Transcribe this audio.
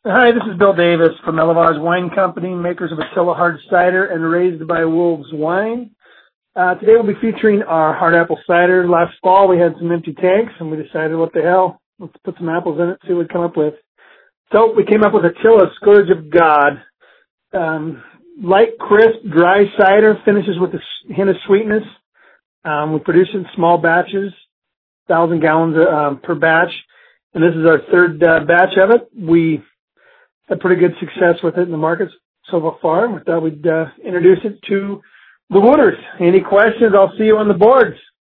Hi, this is Bill Davis from Elevars Wine Company, makers of Attila Hard Cider and Raised by Wolves Wine. Today we'll be featuring our hard apple cider. Last fall we had some empty tanks and we decided, what the hell, let's put some apples in it, see what we come up with. So we came up with Attila Scourge of God. Light, crisp, dry cider, finishes with a hint of sweetness. We produce it in small batches, 1,000 gallons per batch, and this is our third batch of it. We had pretty good success with it in the markets so far. We thought we'd introduce it to the Wooders. Any questions? I'll see you on the boards.